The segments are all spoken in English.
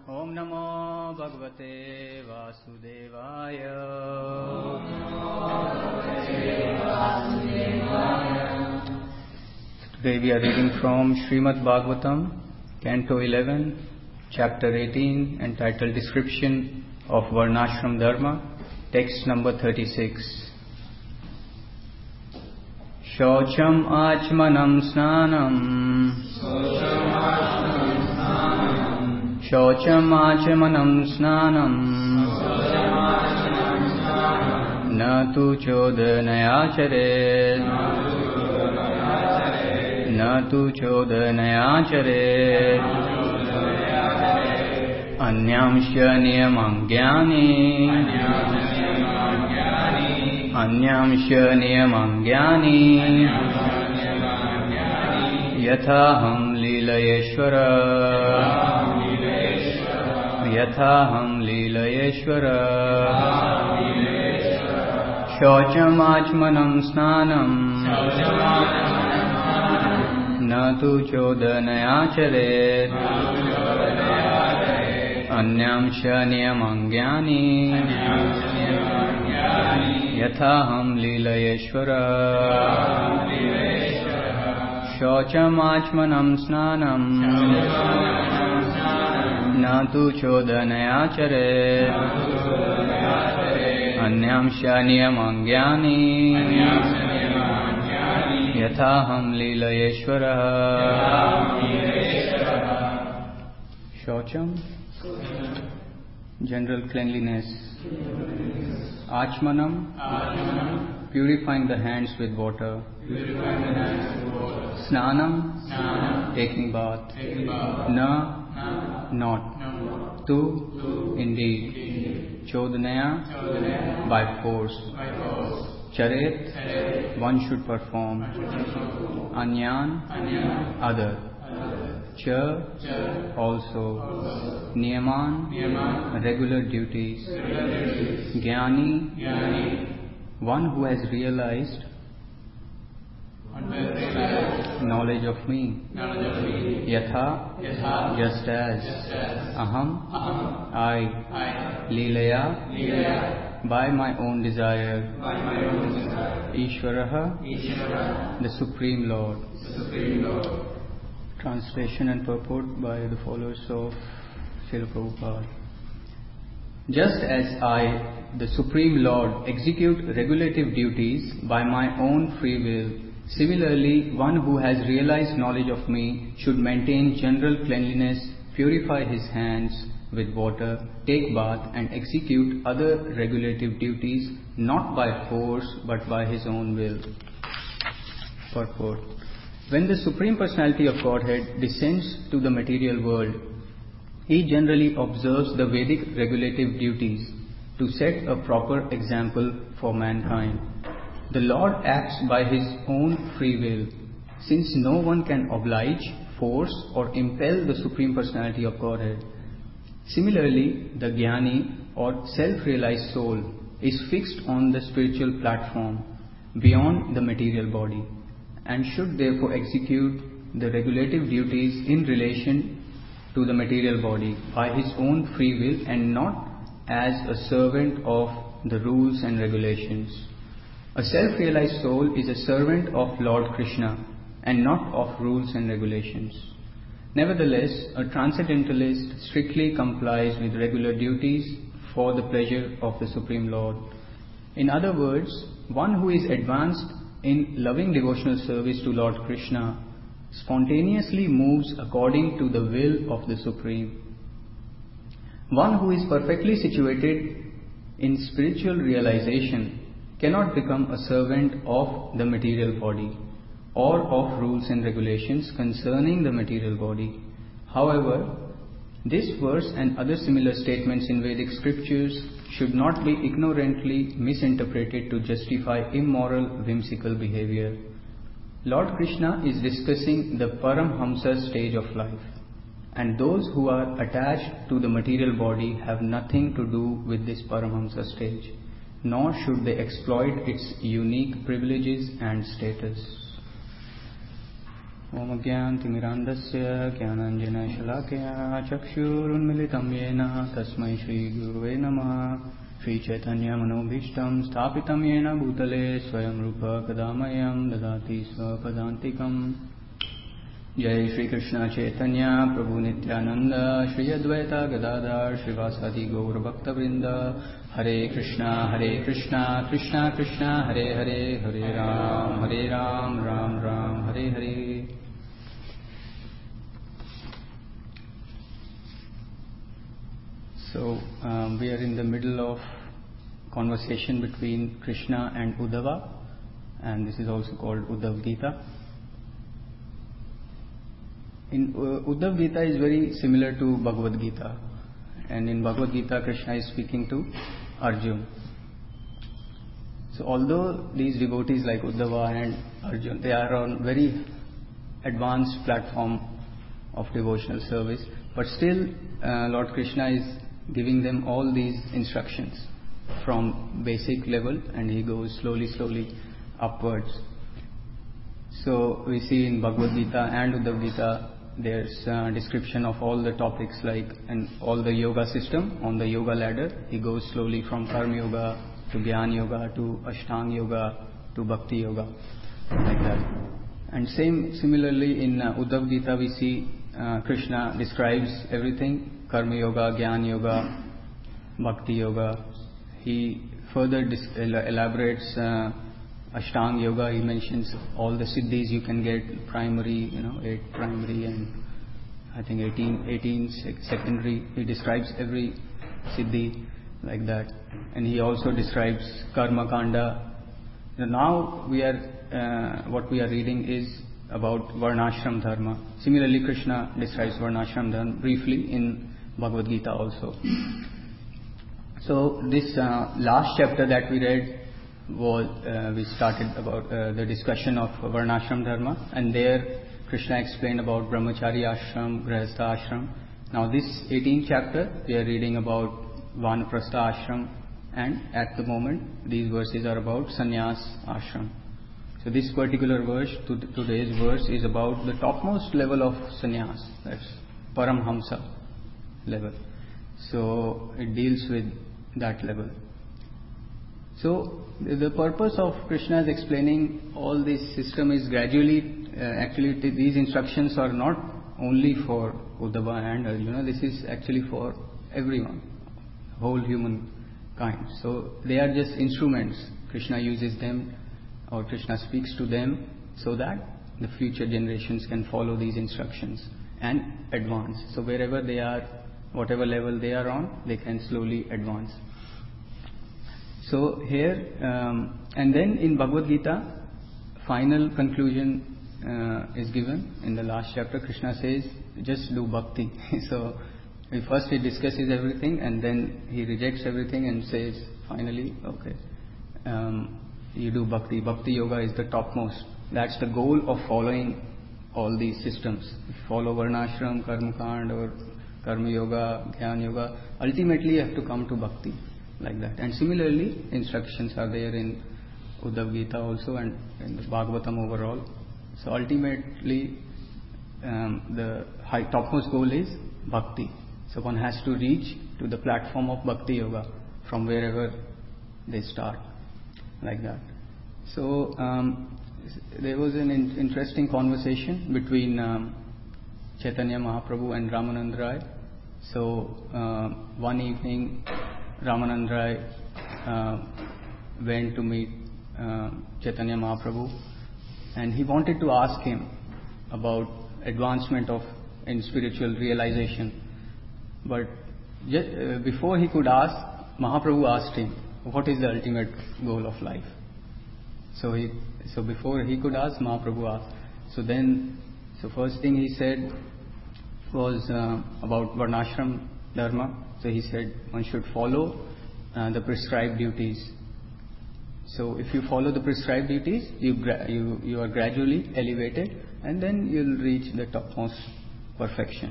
Om Namo Bhagavate Vasudevaya. Today we are reading from Srimad Bhagavatam, Canto 11, Chapter 18, entitled Description of Varnashram Dharma, text number 36. Shocham Achmanam Snanam Shocham Achmanam Snanam Natu Chodanayacharet Natu Chodanayacharet Anyamshya Niyamam Jnani Anyamshya Niyamam Jnani Yathaham Leelayeshwara Yathaham Leelayeshwara Shocham Achmanam Snanam Natu Chodanayacharet Anyamshya Niyamam Jnani Yathaham Leelayeshwara Shocham Achmanam Snanam Natu Chodanayacharet Anyamshya Niyamam Jnani Yathaham Leelayeshwara Shocham, general cleanliness. Achmanam, purifying the hands with water. Snanam, taking bath. Na, not. Tu, indeed. Chodanaya, by force. Charet, one should perform. Anyan, other. Cha, also. Niyaman, regular duties. Jnani, one who has realized knowledge of me. Yatha, just as. Aham, I. Leelaya, by my own desire. Ishvaraha, the Supreme Lord. Translation and purport by the followers of Srila Prabhupada. Just as I, the Supreme Lord, execute regulative duties by my own free will, similarly, one who has realized knowledge of me should maintain general cleanliness, purify his hands with water, take bath, and execute other regulative duties not by force but by his own will. Purport. When the Supreme Personality of Godhead descends to the material world, he generally observes the Vedic regulative duties to set a proper example for mankind. The Lord acts by his own free will, since no one can oblige, force, or impel the Supreme Personality of Godhead. Similarly, the Jnani or self-realized soul is fixed on the spiritual platform beyond the material body and should therefore execute the regulative duties in relation to the material body by his own free will and not as a servant of the rules and regulations. A self-realized soul is a servant of Lord Krishna and not of rules and regulations. Nevertheless, a transcendentalist strictly complies with regular duties for the pleasure of the Supreme Lord. In other words, one who is advanced in loving devotional service to Lord Krishna spontaneously moves according to the will of the Supreme. One who is perfectly situated in spiritual realization cannot become a servant of the material body or of rules and regulations concerning the material body. However, this verse and other similar statements in Vedic scriptures should not be ignorantly misinterpreted to justify immoral, whimsical behavior. Lord Krishna is discussing the Paramhamsa stage of life, and those who are attached to the material body have nothing to do with this Paramhamsa stage, nor should they exploit its unique privileges and status. Om Gyantimirandasya Gyananjana-shalakaya Chakshurunmilitam Yena Tasmai Shri Guruve Namaha Shri Chaitanya Manobhishtam Sthapitam Yena Bhutale Swayam Rupa Kadamayam Dadati Swapadantikam Jai Shri Krishna Chaitanya Prabhu Nityananda Shri Advaita Gadadhar Shrivasadi Gaur Bhakta Vrinda Hare Krishna Krishna Krishna Hare Hare Hare Ram Ram Ram Hare Hare. So we are in the middle of conversation between Krishna and Uddhava, and this is also called Uddhav Gita. In Uddhav Gita is very similar to Bhagavad Gita, and in Bhagavad Gita Krishna is speaking to Arjun. So although these devotees like Uddhava and Arjun, they are on very advanced platform of devotional service, but still Lord Krishna is giving them all these instructions from basic level, and he goes slowly upwards. So we see in Bhagavad Gita and Uddhav Gita there's a description of all the topics and all the yoga system on the yoga ladder. He goes slowly from Karma Yoga to Jnana Yoga to Ashtanga Yoga to Bhakti Yoga, like that. And similarly in Uddhav Gita we see Krishna describes everything: Karma Yoga, Jnana Yoga, Bhakti Yoga. He further elaborates Ashtanga Yoga. He mentions all the siddhis you can get: primary, 8 primary, and I think 18 secondary. He describes every siddhi like that. And he also describes Karma Kanda. Now what we are reading is about Varnashram Dharma. Similarly, Krishna describes Varnashram Dharma briefly in Bhagavad Gita also. So this last chapter that we read we started about the discussion of Varnashram Dharma, and there Krishna explained about Brahmachari Ashram, Grihastha Ashram. Now this 18th chapter we are reading about Vanaprastha Ashram, and at the moment these verses are about Sannyas Ashram. So this particular verse, today's verse, is about the topmost level of sannyas, that's Paramhamsa level. So it deals with that level. So the purpose of Krishna is explaining all this system is gradually, actually these instructions are not only for Uddhava and Arjuna, this is actually for everyone, whole humankind. So they are just instruments. Krishna uses them, or Krishna speaks to them, so that the future generations can follow these instructions and advance. So wherever they are, whatever level they are on, they can slowly advance. So here, and then in Bhagavad Gita, final conclusion is given in the last chapter. Krishna says, just do bhakti. So first he discusses everything, and then he rejects everything and says finally, okay, you do bhakti. Bhakti yoga is the topmost. That's the goal of following all these systems. If you follow Varnashram, Karma Kand, or Karma Yoga, Jnana Yoga, ultimately you have to come to bhakti, like that. And similarly, instructions are there in Uddhav Gita also and in the Bhagavatam overall. So ultimately, the topmost goal is bhakti. So one has to reach to the platform of Bhakti Yoga from wherever they start, like that. So there was an interesting conversation between Chaitanya Mahaprabhu and Ramananda Rai. So one evening Ramananda Rai went to meet Chaitanya Mahaprabhu, and he wanted to ask him about advancement in spiritual realization. But before he could ask, Mahaprabhu asked him, what is the ultimate goal of life? So before he could ask, Mahaprabhu asked. So first thing he said was about Varnashram Dharma. So he said one should follow the prescribed duties. So if you follow the prescribed duties, you are gradually elevated, and then you'll reach the topmost perfection.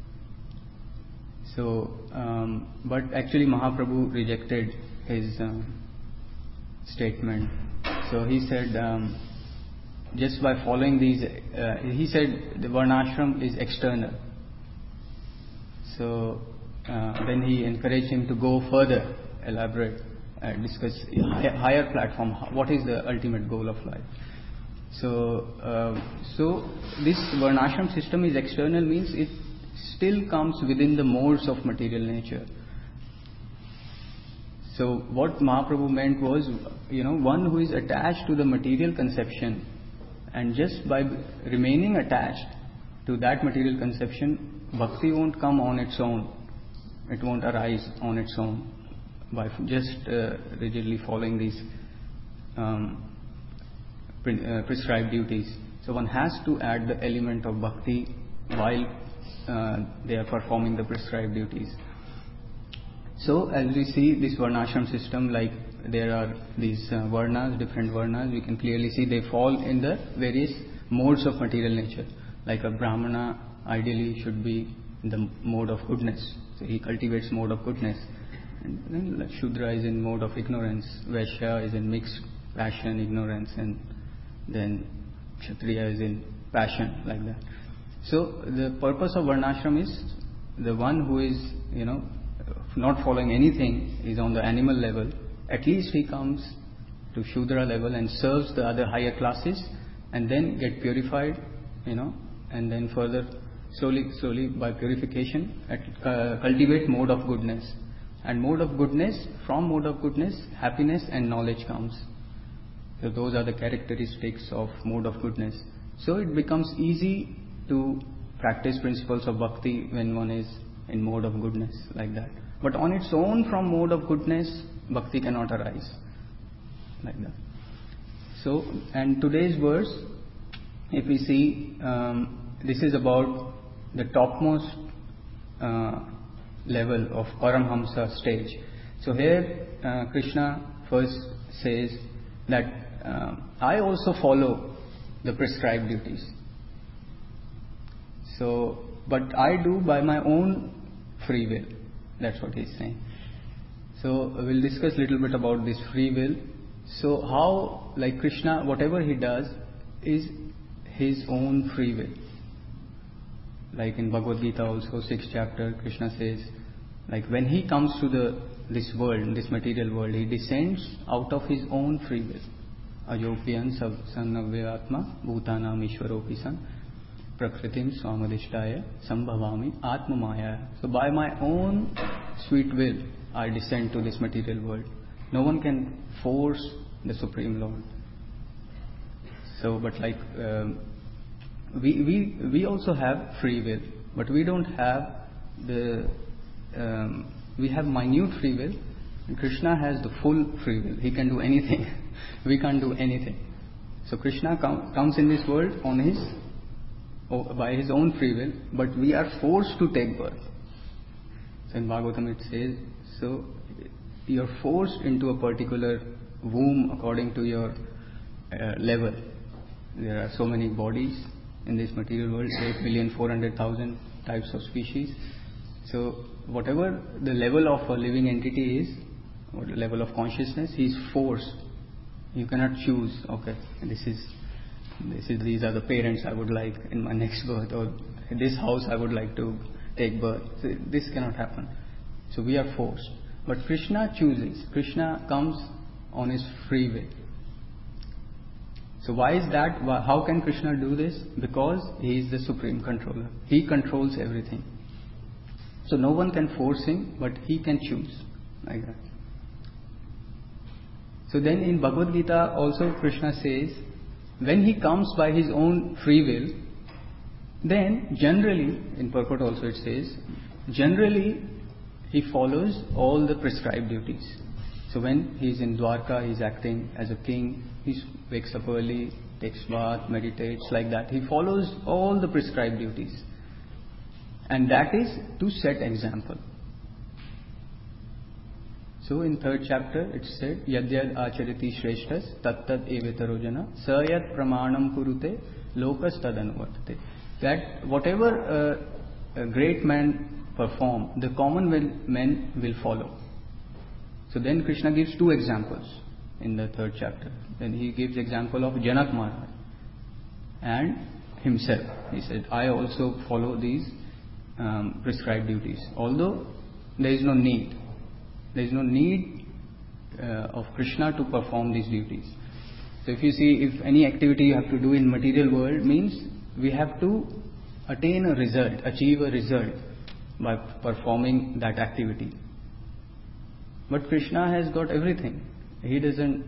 So, but actually Mahaprabhu rejected his statement. So he said, just by following these, he said the varnashram is external. So then he encouraged him to go further, elaborate, discuss higher platform. What is the ultimate goal of life? So this varnashram system is external, means it still comes within the modes of material nature. So what Mahaprabhu meant was, one who is attached to the material conception, and just by remaining attached to that material conception, bhakti won't come on its own. It won't arise on its own by just rigidly following these prescribed duties. So one has to add the element of bhakti while they are performing the prescribed duties. So as we see this varnashram system, like there are these varnas, different varnas, we can clearly see they fall in the various modes of material nature. Like a brahmana ideally should be in the mode of goodness, so he cultivates mode of goodness. And then Shudra is in mode of ignorance, Vaishya is in mixed passion, ignorance, and then Kshatriya is in passion, like that. So the purpose of varnashram is the one who is, not following anything, is on the animal level. At least he comes to Shudra level and serves the other higher classes, and then get purified, and then further slowly by purification cultivate mode of goodness. And from mode of goodness, happiness and knowledge comes. So those are the characteristics of mode of goodness. So it becomes easy to practice principles of bhakti when one is in mode of goodness, like that. But on its own, from mode of goodness, bhakti cannot arise, like that. So, and today's verse, if we see, this is about the topmost level of Paramhamsa stage. So here Krishna first says that I also follow the prescribed duties. So, but I do by my own free will. That's what he's saying. So we'll discuss a little bit about this free will. So how, like Krishna, whatever he does is his own free will. Like in Bhagavad Gita also, 6th chapter, Krishna says, like when he comes to this world, this material world, he descends out of his own free will. Ajopiyan sannavya bhutanam ishwaropi san prakritim swamadishtaya sambhavami atma maya. So by my own sweet will, I descend to this material world. No one can force the Supreme Lord. So, but like we also have free will, but we don't have we have minute free will. And Krishna has the full free will. He can do anything. We can't do anything. So Krishna comes in this world by his own free will, but we are forced to take birth. So in Bhagavatam it says, so you are forced into a particular womb according to your level. There are so many bodies in this material world, 8,400,000 types of species. So whatever the level of a living entity is, or the level of consciousness, he is forced. You cannot choose, okay, these are the parents I would like in my next birth, or in this house I would like to take birth. So this cannot happen. So we are forced. But Krishna chooses. Krishna comes on his free will. So why is that? How can Krishna do this? Because he is the supreme controller. He controls everything. So no one can force him, but he can choose, like that. So then in Bhagavad Gita also Krishna says, when he comes by his own free will, then generally, in purport also it says, generally he follows all the prescribed duties. So when he is in Dwarka, he is acting as a king, he wakes up early, takes bath, meditates, like that. He follows all the prescribed duties. And that is to set example. So in 3rd chapter it said, Yadyad achariti shreshtas tattat evetarojana sayat pramanam kurute lokas tadanuvartate. That whatever a great man perform, the common men will follow. So then Krishna gives 2 examples in the 3rd chapter. Then he gives example of Janak Maharaj. and himself. He said, I also follow these prescribed duties, although there is no need. There is no need of Krishna to perform these duties. So if you see, if any activity you have to do in material world, means we have to attain a result, achieve a result by performing that activity. But Krishna has got everything. He doesn't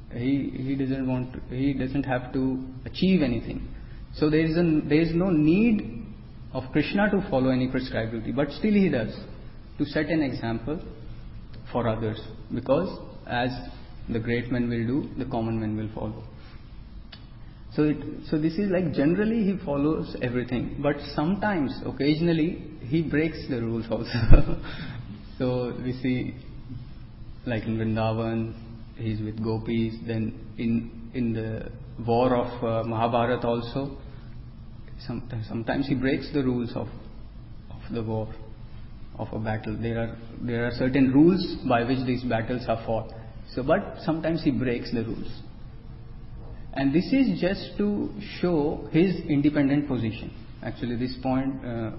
have to achieve anything. So there is no need of Krishna to follow any prescribed duty, but still he does, to set an example for others, because as the great men will do, the common men will follow. So this is like, generally he follows everything, but sometimes, occasionally, he breaks the rules also. So we see, like in Vrindavan, he's with gopis. Then in the war of Mahabharata also, sometimes he breaks the rules of the war, of a battle. There are certain rules by which these battles are fought. So, but sometimes he breaks the rules. And this is just to show his independent position. Actually, this point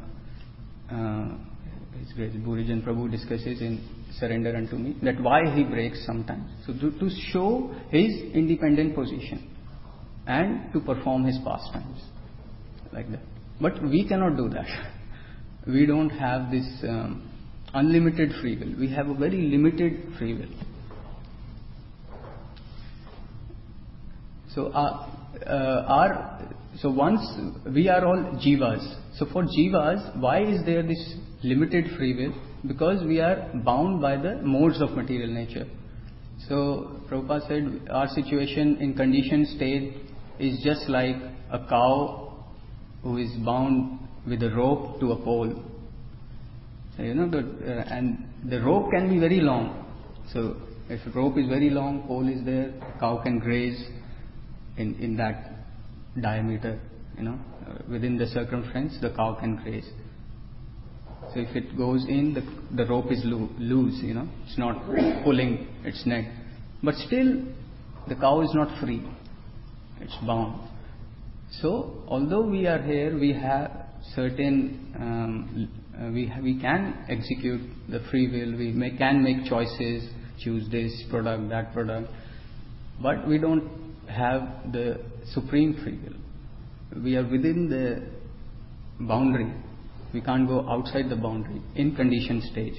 Bhurijan Prabhu discusses in Surrender Unto Me, that why he breaks sometimes. So to show his independent position and to perform his pastimes, like that. But we cannot do that. We don't have this unlimited free will. We have a very limited free will. So so once we are all jivas. So for jivas, why is there this limited free will? Because we are bound by the modes of material nature. So Prabhupada said our situation in conditioned state is just like a cow who is bound with a rope to a pole. So, and the rope can be very long. So if the rope is very long, pole is there, cow can graze in that diameter, within the circumference, the cow can graze. So if it goes in, the rope is loose, it's not pulling its neck. But still, the cow is not free, it's bound. So although we are here, we have certain, we can execute the free will, we can make choices, choose this product, that product, but we don't have the supreme free will. We are within the boundary. We can't go outside the boundary in conditioned stage.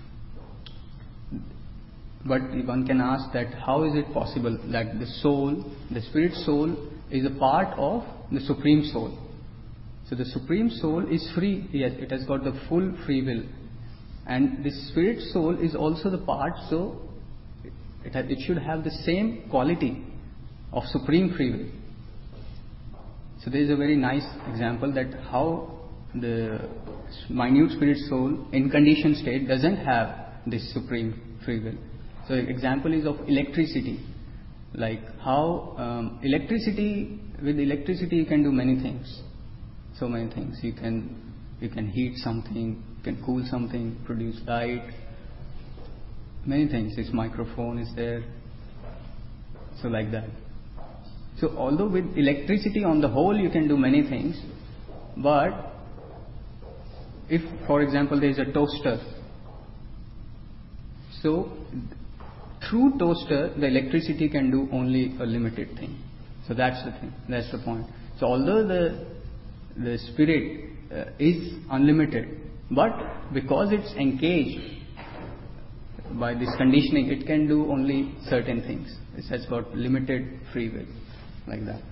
But one can ask that how is it possible that the soul, the spirit soul, is a part of the supreme soul? So the supreme soul is free. Yes, it has got the full free will, and the spirit soul is also the part. So it should have the same quality of supreme free will. So there is a very nice example that how the minute spirit soul in conditioned state doesn't have this supreme free will. So example is of electricity, like how with electricity you can do many things, so many things. You can heat something, you can cool something, produce light, many things. This microphone is there, so like that. So although with electricity on the whole you can do many things, but if, for example, there is a toaster, so through toaster the electricity can do only a limited thing. So that's the thing, that's the point. So although the spirit is unlimited, but because it's engaged by this conditioning, it can do only certain things. It has got limited free will, like that.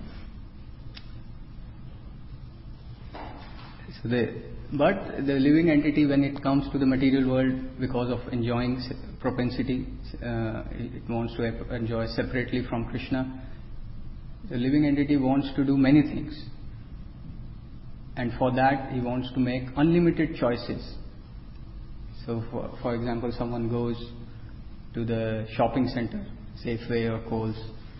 But the living entity, when it comes to the material world, because of enjoying propensity, it wants to enjoy separately from Krishna. The living entity wants to do many things, and for that he wants to make unlimited choices. So for example, someone goes to the shopping center, Safeway or Kohl's.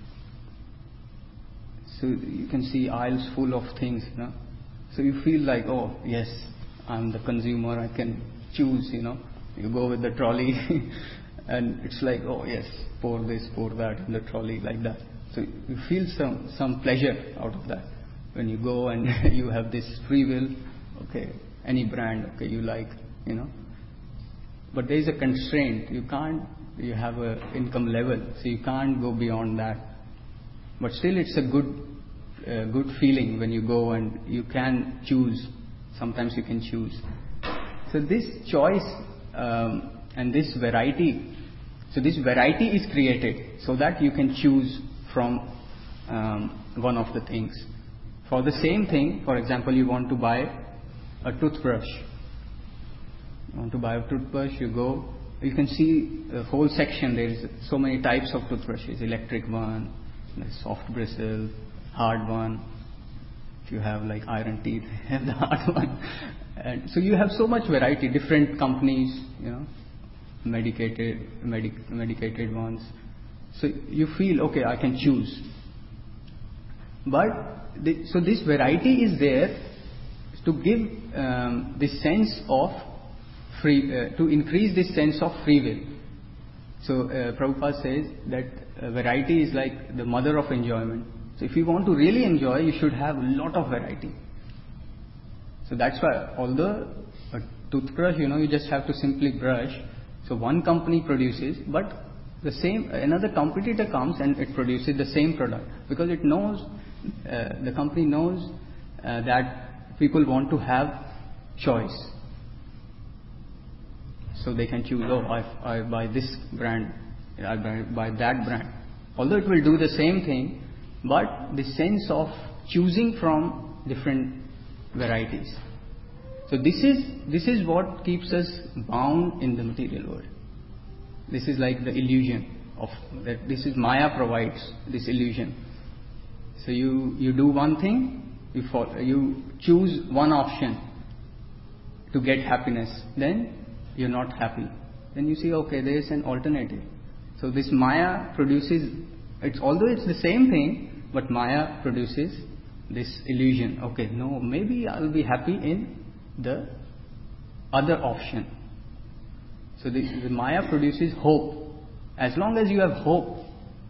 So you can see aisles full of things, So you feel like, oh yes, I'm the consumer, I can choose, You go with the trolley and it's like, oh yes, pour this, pour that in the trolley, like that. So you feel some pleasure out of that. when you go and you have this free will, okay, any brand, okay, you like, but there is a constraint. You have a income level, so you can't go beyond that. But still, it's a good feeling when you go and you can choose. Sometimes you can choose. So this choice and this variety. So this variety is created so that you can choose from one of the things. For the same thing, for example, you want to buy a toothbrush. You want to buy a toothbrush, you go, you can see a whole section. There is so many types of toothbrushes: electric one, soft bristle, hard one. If you have like iron teeth, have the hard one. And so you have so much variety, different companies, medicated ones. So you feel, okay, I can choose. But so this variety is there to give this sense of to increase this sense of free will. So Prabhupada says that variety is like the mother of enjoyment. So if you want to really enjoy, you should have a lot of variety. So that's why, although a toothbrush, you just have to simply brush. So one company produces, but another competitor comes and it produces the same product, because it knows, the company knows that people want to have choice. So they can choose, I buy this brand, I buy that brand. Although it will do the same thing, but the sense of choosing from different varieties. So this is what keeps us bound in the material world. This is like the illusion of that. This is Maya provides this illusion. So you do one thing, you choose one option to get happiness, then you're not happy. Then you see, okay, there is an alternative. So this Maya produces, although it's the same thing, but Maya produces this illusion. Okay, no, maybe I'll be happy in the other option. So the Maya produces hope. As long as you have hope,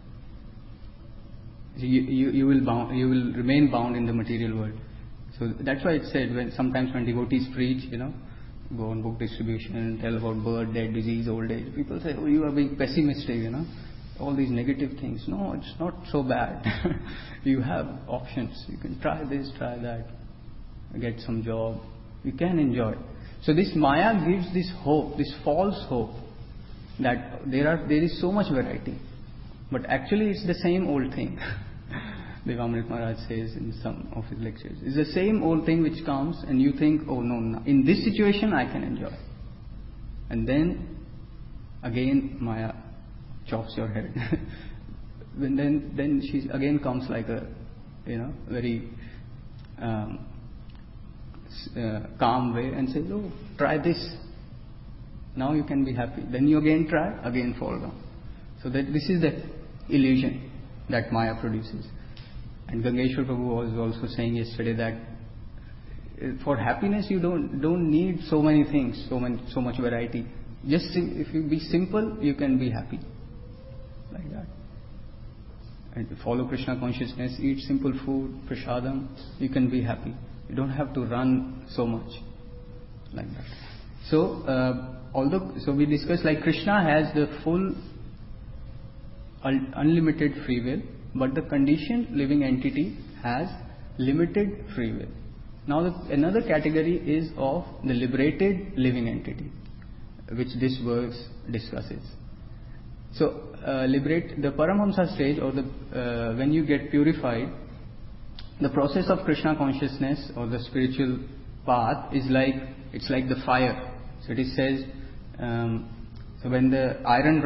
you will remain bound in the material world. So that's why it said, sometimes when devotees preach, go on book distribution and tell about birth, death, disease, old age, people say, oh, you are being pessimistic, all these negative things. No, it's not so bad. You have options. You can try this, try that, get some job. You can enjoy. So this Maya gives this hope, this false hope, that there is so much variety. But actually it's the same old thing. Devamrit Maharaj says in some of his lectures, it's the same old thing which comes and you think, oh no, in this situation I can enjoy. And then again Maya chops your head. then she again comes like a very calm way and says, oh, try this. Now you can be happy. Then you again try, again fall down. So that this is the illusion that Maya produces. And Gangeshwar Prabhu was also saying yesterday that for happiness you don't need so many things, so much variety. Just if you be simple, you can be happy. Like that. And follow Krishna consciousness, eat simple food, prasadam, you can be happy. You don't have to run so much. Like that. So we discussed, like, Krishna has the full unlimited free will, but the conditioned living entity has limited free will. Now another category is of the liberated living entity, which this verse discusses. So the Paramhamsa stage, or when you get purified, the process of Krishna consciousness or the spiritual path is like the fire. So it says, so when the iron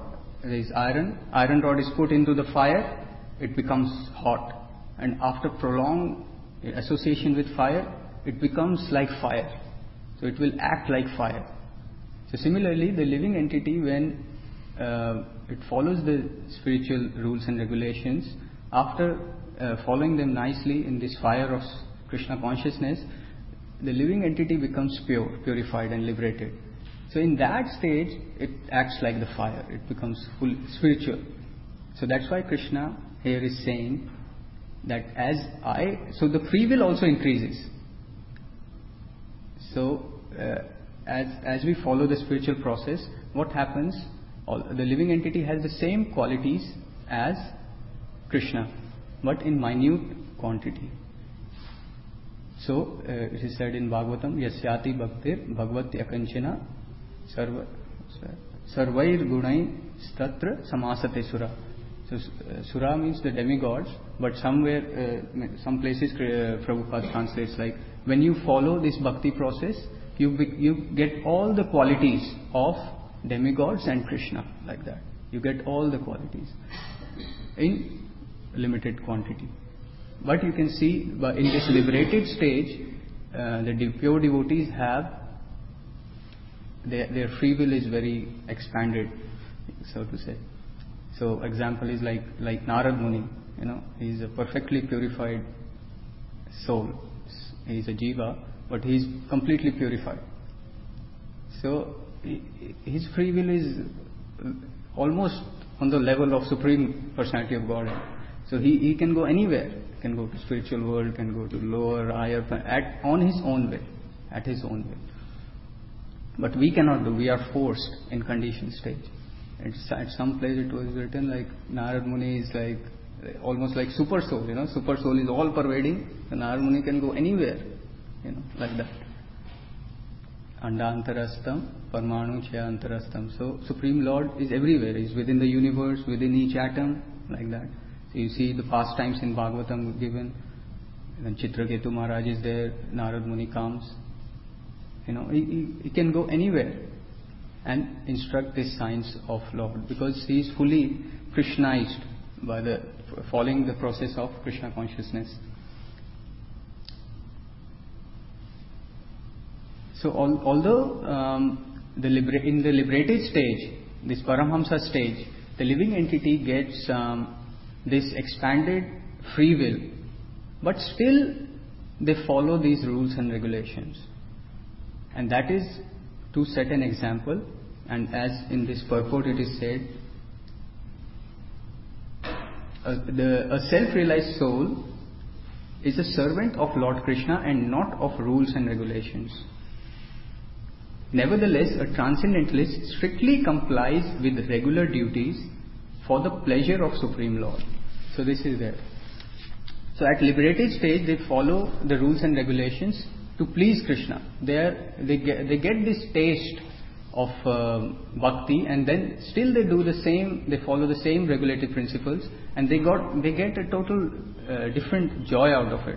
rod is put into the fire, it becomes hot, and after prolonged association with fire, it becomes like fire. So it will act like fire. So similarly, the living entity, when it follows the spiritual rules and regulations, after following them nicely in this fire of Krishna consciousness, the living entity becomes purified and liberated. So in that stage, it acts like the fire. It becomes full spiritual. So that's why Krishna here is saying that so the free will also increases. So as we follow the spiritual process, what happens? The living entity has the same qualities as Krishna, but in minute quantity. So it is said in Bhagavatam, Yasyati Bhaktir Bhagavati Akanchana Sarvair Gunai Statra Samasate Sura. So Sura means the demigods, but somewhere, some places Prabhupada translates like, when you follow this bhakti process, you get all the qualities of demigods and Krishna, like that. You get all the qualities in limited quantity. But you can see, in this liberated stage, the pure devotees have, their free will is very expanded, so to say. So example is like Narad Muni, he is a perfectly purified soul. He is a jiva, but he is completely purified. So his free will is almost on the level of Supreme Personality of Godhead. So he can go anywhere. He can go to spiritual world, can go to lower, higher, on his own way, at his own way. But we cannot do. We are forced in conditioned stage. At some place it was written like Narad Muni is like almost like super soul. Super soul is all pervading. So Narad Muni can go anywhere, like that. Andantarastam, Parmanu Chayantarastam. So Supreme Lord is everywhere. He is within the universe, within each atom, like that. So you see the pastimes in Bhagavatam given. When Chitraketu Maharaj is there, Narad Muni comes. He can go anywhere and instruct this science of Lord, because he is fully Krishnized by following the process of Krishna consciousness. So although in the liberated stage, this Paramhamsa stage, the living entity gets this expanded free will, but still they follow these rules and regulations. And that is to set an example, and as in this purport it is said, a self-realized soul is a servant of Lord Krishna and not of rules and regulations. Nevertheless, a transcendentalist strictly complies with regular duties for the pleasure of Supreme Lord. So this is there. So at liberated stage, they follow the rules and regulations to please Krishna. They get this taste of bhakti, and then still they do the same. They follow the same regulated principles, and they get a total different joy out of it.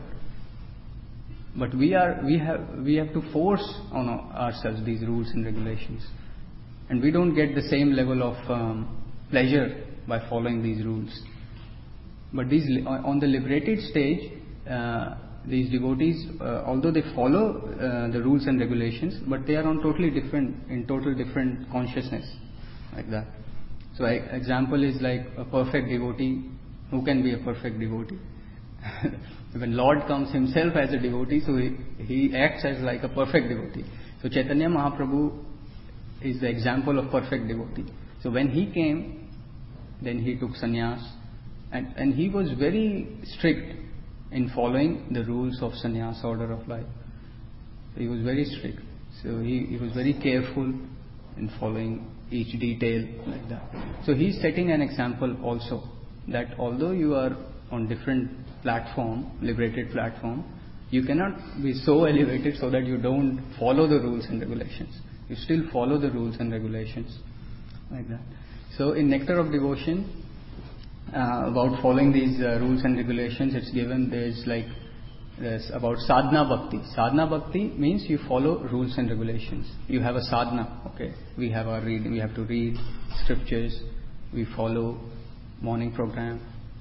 But we have to force on ourselves these rules and regulations, and we don't get the same level of pleasure by following these rules. But on the liberated stage, these devotees, although they follow the rules and regulations, but they are on total different consciousness, like that. So example is like a perfect devotee. Who can be a perfect devotee? When Lord comes himself as a devotee, so he acts as like a perfect devotee. So Chaitanya Mahaprabhu is the example of perfect devotee. So when he came, then he took sannyas, and he was very strict in following the rules of sannyas order of life. He was very strict. So he was very careful in following each detail, like that. So he is setting an example also, that although you are on different platform, liberated platform, you cannot be so elevated so that you don't follow the rules and regulations. You still follow the rules and regulations, like that. So in Nectar of Devotion, about following these rules and regulations, it's given, there's about sadhana bhakti. Sadhana bhakti means you follow rules and regulations. You have a sadhana, okay. We have our reading, we have to read scriptures, we follow morning program,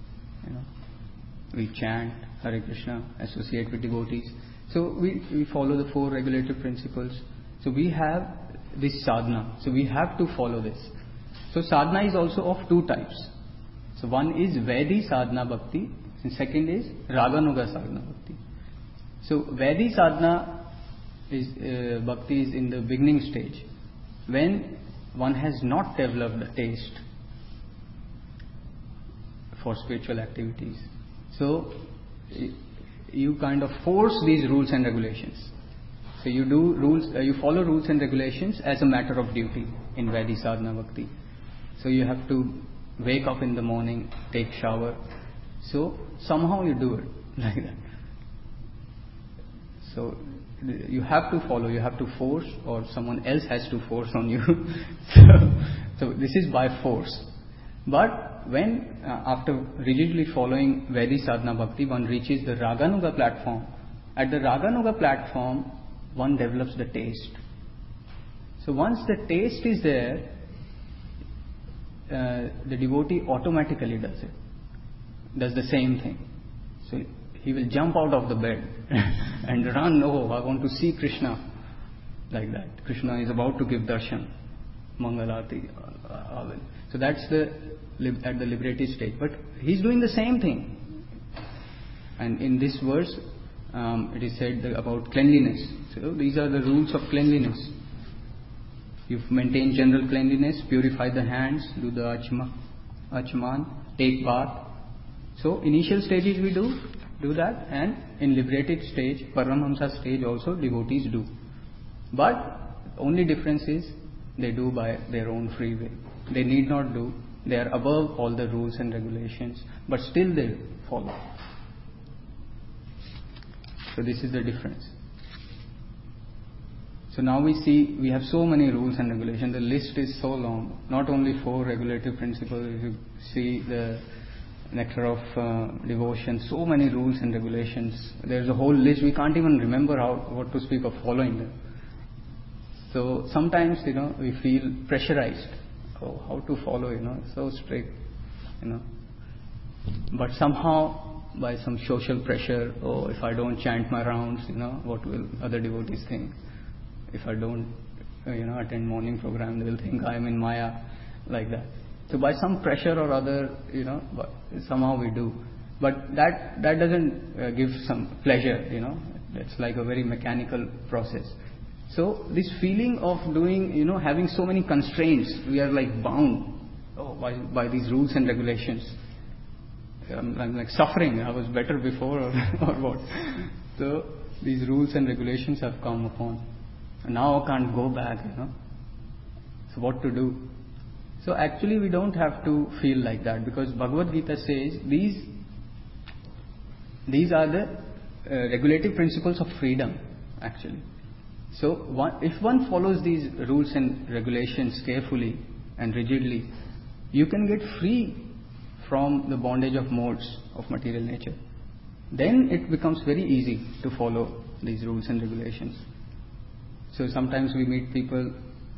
we chant Hare Krishna, associate with devotees. So we follow the 4 regulative principles. So we have this sadhana. So we have to follow this. So sadhana is also of 2 types. So one is Vaidhi sadhana bhakti, and second is Raganuga sadhana bhakti. So Vaidhi sadhana bhakti is in the beginning stage, when one has not developed a taste for spiritual activities. So you kind of force these rules and regulations. So you do rules, you follow rules and regulations as a matter of duty in Vaidhi Sadhana Bhakti. So you have to wake up in the morning, take shower. So somehow you do it like that. So you have to follow, you have to force, or someone else has to force on you. so this is by force. But when after rigidly following Vaidhi Sadhana Bhakti, one reaches the Raganuga platform. At the Raganuga platform, one develops the taste. So once the taste is there, the devotee automatically does the same thing. So he will jump out of the bed and run, oh, I want to see Krishna, like that. Krishna is about to give darshan, Mangalarti. So that's at the liberated stage. But he's doing the same thing. And in this verse, it is said about cleanliness. So these are the rules of cleanliness. You maintain general cleanliness, purify the hands, do the achman, take bath. So initial stages we do that, and in liberated stage, Paramahamsa stage also devotees do. But only difference is they do by their own free will. They need not do. They are above all the rules and regulations, but still they follow. So this is the difference. So now we see we have so many rules and regulations. The list is so long. Not only 4 regulative principles. If you see the Nectar of Devotion, so many rules and regulations. There's a whole list. We can't even remember what to speak of following them. So sometimes, we feel pressurized. Oh, how to follow, so strict, But somehow, by some social pressure, oh, if I don't chant my rounds, what will other devotees think? If I don't, attend morning program, they will think I am in Maya, like that. So by some pressure or other, but somehow we do. But that doesn't give some pleasure, It's like a very mechanical process. So this feeling of doing, having so many constraints, we are like bound by these rules and regulations. I'm like suffering. I was better before, or what? So these rules and regulations have come upon. And now I can't go back, So what to do? So actually we don't have to feel like that, because Bhagavad Gita says these are the regulative principles of freedom, actually. So if one follows these rules and regulations carefully and rigidly, you can get free from the bondage of modes of material nature. Then it becomes very easy to follow these rules and regulations. So sometimes we meet people,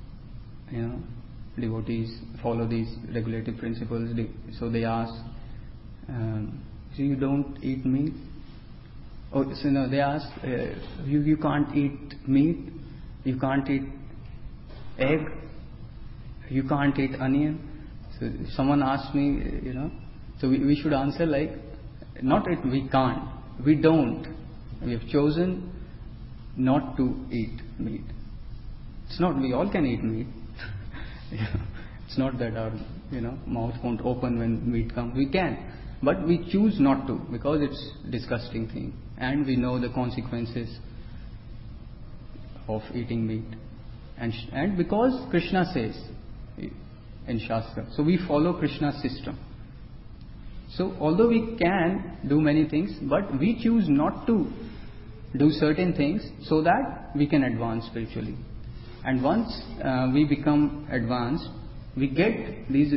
devotees follow these regulative principles. So they ask, so you don't eat meat? Oh, so no, they ask, you can't eat meat, you can't eat egg, you can't eat onion. So if someone asks me, so we should answer like, not that we can't, we don't. We have chosen not to eat meat. It's not we all can eat meat. It's not that our mouth won't open when meat comes. We can, but we choose not to, because it's a disgusting thing, and we know the consequences of eating meat, and because Krishna says in Shastra, so we follow Krishna's system. So although we can do many things, but we choose not to do certain things so that we can advance spiritually. And once we become advanced, we get these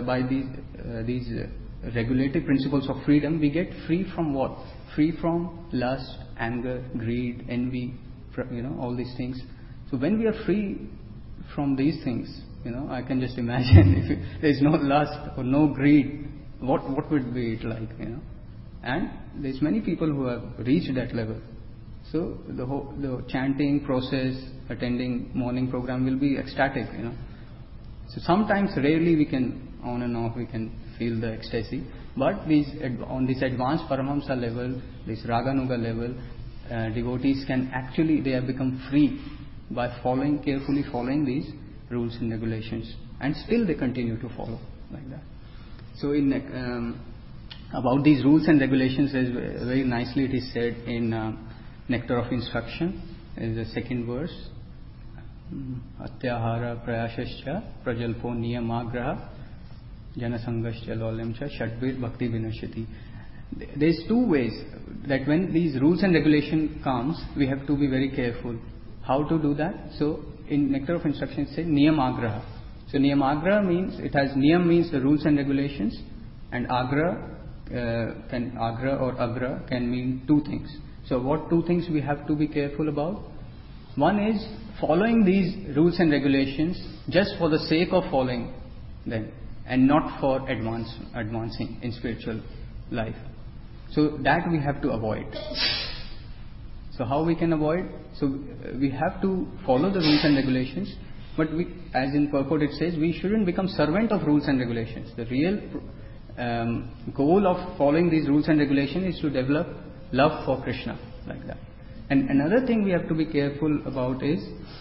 regulative principles of freedom. We get free from what? Free from lust, anger, greed, envy, all these things. So when we are free from these things, I can just imagine if there is no lust or no greed, what would be it like, And there's many people who have reached that level. So the chanting process, attending morning program will be ecstatic, So sometimes, rarely we can, on and off, we can feel the ecstasy. But on this advanced Paramahamsa level, this Raganuga level, devotees can actually, they have become free by carefully following these rules and regulations. And still they continue to follow like that. So in about these rules and regulations, very nicely it is said in Nectar of Instruction, in the second verse. Atyahara prayashascha prajalpo niyamagraha janasangascha lolyamcha shadbir bhakti vinashati. There's two ways that when these rules and regulation comes, we have to be very careful how to do that. So in Nectar of Instruction it says niyamagraha. So niyamagraha means, it has niyam means the rules and regulations, and agra or agra can mean two things. So what two things we have to be careful about? One is following these rules and regulations just for the sake of following them and not for advancing in spiritual life. So that we have to avoid. So how we can avoid? So we have to follow the rules and regulations, but we, as in purport it says, we shouldn't become servant of rules and regulations. The real goal of following these rules and regulations is to develop love for Krishna, like that. And another thing we have to be careful about is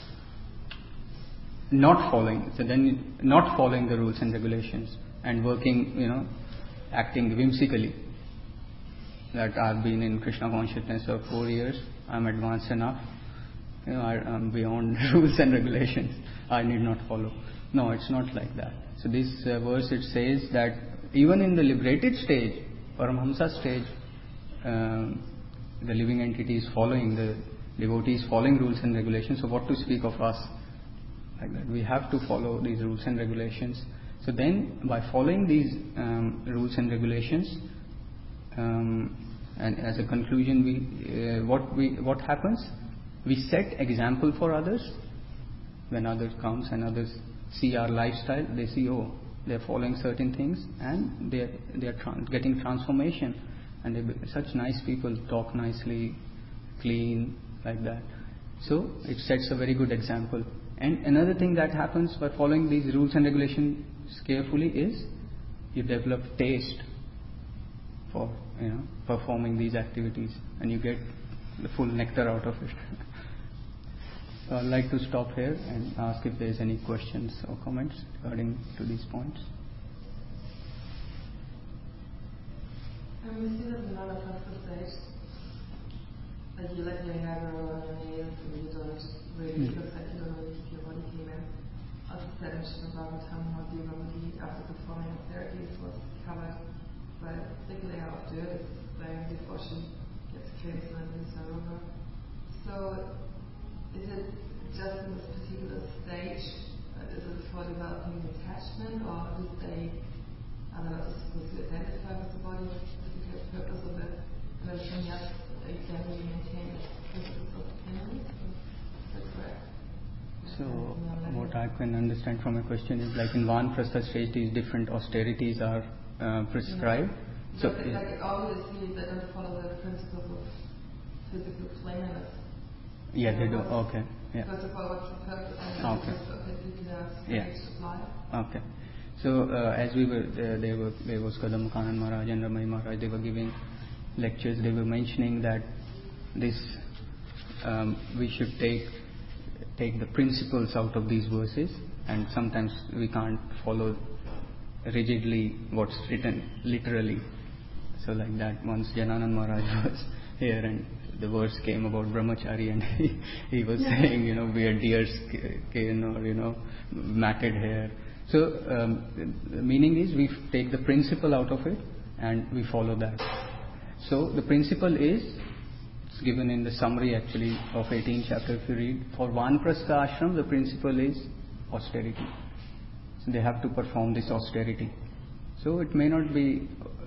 not following. So then not following the rules and regulations and working, acting whimsically. That I've been in Krishna consciousness for 4 years, I'm advanced enough, I'm beyond rules and regulations, I need not follow. No, it's not like that. So this verse it says that even in the liberated stage, Paramhamsa stage, the living entity is following, the devotee is following rules and regulations. So what to speak of us? Like that, we have to follow these rules and regulations. So then, by following these rules and regulations, and as a conclusion, what happens? We set example for others. When others comes and others see our lifestyle, they see, oh, they are following certain things and they are getting transformation, and they're such nice people, talk nicely, clean, like that. So it sets a very good example. And another thing that happens by following these rules and regulations carefully is you develop taste for performing these activities, and you get the full nectar out of it. So I'd like to stop here and ask if there's any questions or comments regarding to these points. We see that in other physical stage, that you let your hair grow on your nails and you don't really, it looks like you don't really keep your body clean. Also said in Srimad Bhagavatam how Devamati, after performing austerities, was covered by a thick layer of dirt before she gets cleansed and then is over. So is it just in this particular stage, is it for developing attachment, or did they, are they also supposed to identify with the body with the purpose of the person just generally maintain physical self-dependence? Is that correct? So what I can understand from your question is, like in Vanaprastha stage, these different austerities are prescribed. So like obviously they don't follow the principles of physical cleanliness. Yeah, they do. Okay. Yeah. First of all, what's the purpose of a particular stage of life? Okay. So as we were, there was Kadam Kanan Maharaj and Ramai Maharaj, they were giving lectures, they were mentioning that this, we should take the principles out of these verses, and sometimes we can't follow rigidly what's written literally. So like that, once Jananand Maharaj was here and the verse came about brahmachari, and he was saying, wear deer skin or, matted hair. So the meaning is we take the principle out of it and we follow that. So the principle is, it's given in the summary actually of 18th chapter if you read. For Vanaprastha ashram, the principle is austerity. So they have to perform this austerity. So it may not be,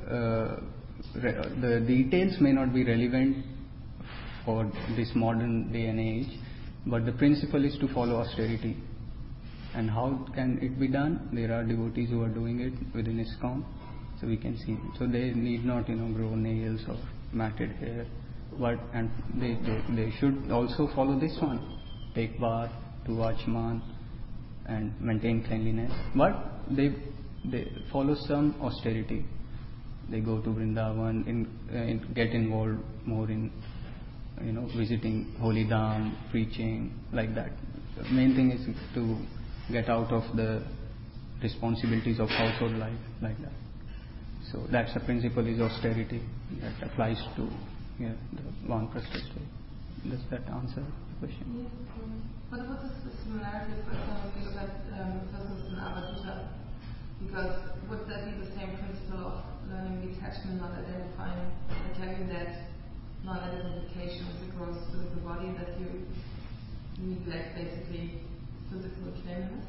the details may not be relevant for this modern day and age, but the principle is to follow austerity. And how can it be done? There are devotees who are doing it within ISKCON, so we can see. So they need not, grow nails or matted hair, but and they should also follow this one: take bath, do Achman, and maintain cleanliness. But they follow some austerity. They go to Vrindavan, get involved more in, visiting Holy Dham, preaching, like that. The main thing is to get out of the responsibilities of household life, like that. So that's the principle is austerity that applies to the Vanaprastha state. Does that answer the question? Yes. But what is the similarity, for example, if you look at persons in Avadhuta? Because would that be the same principle of learning detachment, not identifying, like having that non-identification with the gross physical body, that you neglect basically physical claimness?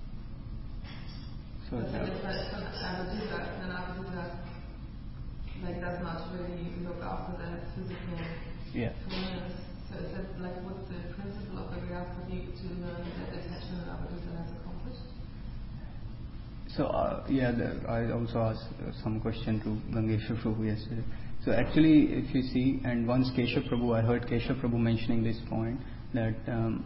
So But then it's like an Avadhuta like does not really look after that physical claimness. So is that like what the principle of the Vyasadi to learn that attachment and Avadhuta has accomplished? So I also asked some question to Gangeshwar Prabhu yesterday. So actually, if you see, and once Keshav Prabhu, I heard Keshav Prabhu mentioning this point, that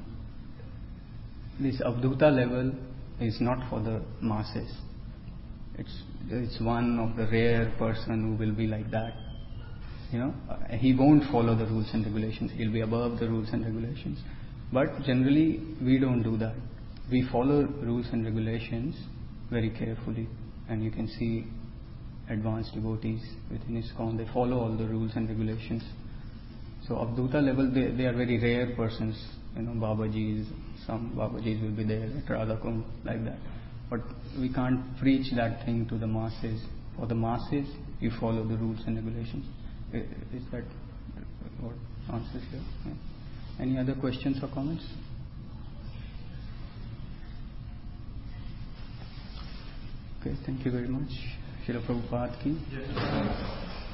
this Avadhuta level is not for the masses. It's one of the rare person who will be like that. He won't follow the rules and regulations. He'll be above the rules and regulations. But generally, we don't do that. We follow rules and regulations very carefully, and you can see advanced devotees within ISKCON, they follow all the rules and regulations. So Avadhuta level, they are very rare persons. Babajis, some Babajis will be there at Radha Kumbh, like that. But we can't preach that thing to the masses. For the masses, you follow the rules and regulations. Is that what answers here? Yeah. Any other questions or comments? Okay, thank you very much. Srila Prabhupada ki. Yes.